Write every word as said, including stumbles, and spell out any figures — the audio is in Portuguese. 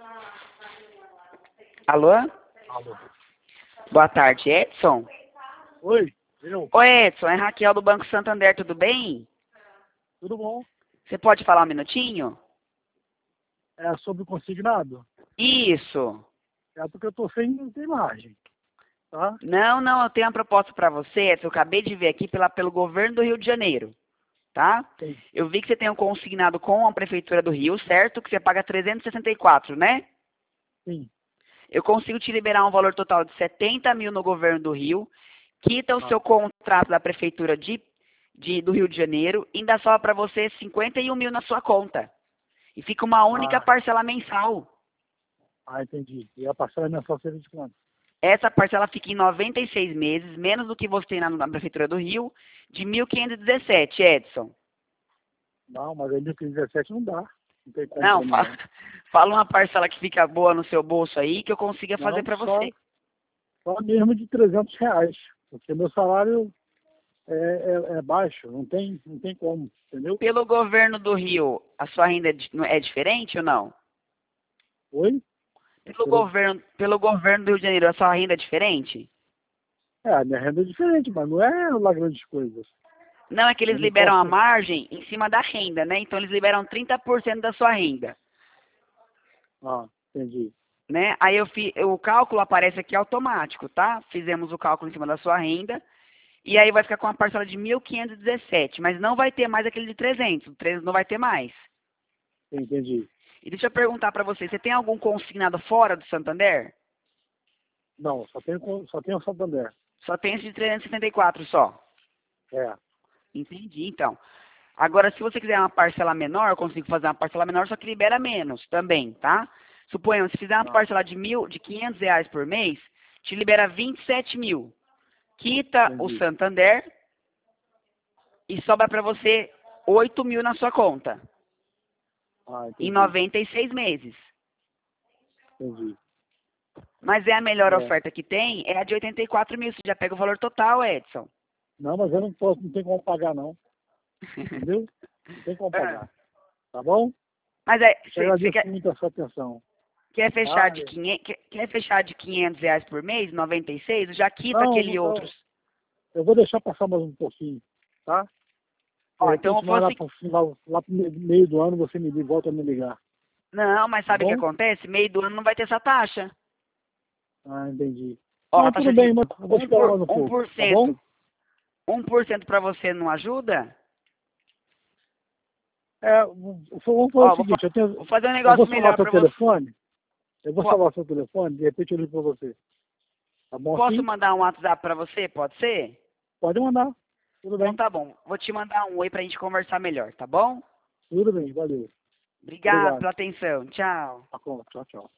Alô? Alô. Boa tarde, Edson. Oi, eu. Oi, Edson, é Raquel do Banco Santander, tudo bem? Tudo bom? Você pode falar um minutinho? É sobre o consignado? Isso. É porque eu tô sem, sem margem, tá? Não, não, eu tenho uma proposta para você, Edson. Eu acabei de ver aqui pela, pelo governo do Rio de Janeiro, tá? Sim. Eu vi que você tem um consignado com a Prefeitura do Rio, certo? Que você paga trezentos e sessenta e quatro, né? Sim. Eu consigo te liberar um valor total de setenta mil no governo do Rio, quita o Ah. seu contrato da Prefeitura de, de, do Rio de Janeiro, e ainda sobra para você cinquenta e um mil na sua conta. E fica uma única Ah, parcela mensal. ah, entendi. E a parcela mensal seria de quanto? Essa parcela fica em noventa e seis meses, menos do que você tem na, na Prefeitura do Rio, de mil quinhentos e dezessete, Edson. Não, mas aí mil quinhentos e dezessete não dá. Não tem como Não, pra mim, fala, não. fala uma parcela que fica boa no seu bolso aí, que eu consiga fazer Não, para só, você. só mesmo de trezentos reais. Porque meu salário é, é, é baixo, não tem, não tem como, entendeu? Pelo governo do Rio, a sua renda é di- é diferente ou não? Oi? Pelo governo, pelo governo do Rio de Janeiro, a sua renda é diferente? É, a minha renda é diferente, mas não é lá grandes coisas. Não, é que eles Eu não liberam a posso... margem em cima da renda, né? Então eles liberam trinta por cento da sua renda, Ah, entendi. né? Aí eu fi, o cálculo aparece aqui automático, tá? Fizemos o cálculo em cima da sua renda, e aí vai ficar com uma parcela de mil quinhentos e dezessete, mas não vai ter mais aquele de trezentos, o trezentos não vai ter mais. Entendi. E deixa eu perguntar para você, você tem algum consignado fora do Santander? Não, só tenho, só tenho o Santander. Só tem esse de trezentos e setenta e quatro só. É. Entendi, então. Agora, se você quiser uma parcela menor, eu consigo fazer uma parcela menor, só que libera menos também, tá? Suponhamos, se fizer uma Ah, parcela de mil, de quinhentos reais por mês, te libera vinte e sete mil. Quita o entendi. Santander e sobra para você oito mil na sua conta, Ah, em entendi. noventa e seis meses. Entendi. Mas é a melhor É. oferta que tem, é a de oitenta e quatro mil. Você já pega o valor total, Edson. Não, mas eu não posso, não tem como pagar, não. Entendeu? Não tem como Ah, pagar. Tá bom? Mas é, Eu te você você agradeço quer, muito a sua atenção. quer fechar Tá? de quinhentos, quer, quer fechar de quinhentos reais por mês, noventa e seis, já quita Não, aquele não, outro. não. Eu vou deixar passar mais um pouquinho, tá? De Ó, então eu repente, vou mais lá assim. pro final, lá pro meio do ano, você me volta a me ligar. Não, mas Tá sabe o que bom? acontece? Meio do ano não vai ter essa taxa. Ah, entendi. Ó, a Não, taxa tudo de bem, mas eu vou um esperar por, mais um um pouco, por tá bom? cento. um por cento para você não ajuda? É, vamos fazer o Ó, vou, seguinte, fa- eu, tenho, vou fazer um eu vou negócio salvar melhor seu para você. telefone, eu vou Po- salvar seu telefone, de repente eu ligo pra você. Tá bom Posso assim? mandar um WhatsApp para você? Pode ser? Pode mandar. Tudo Então bem. tá bom. Vou te mandar um oi pra gente conversar melhor, tá bom? Tudo bem, valeu. Obrigado Obrigado. pela atenção. Tchau. Tá bom, tchau, tchau.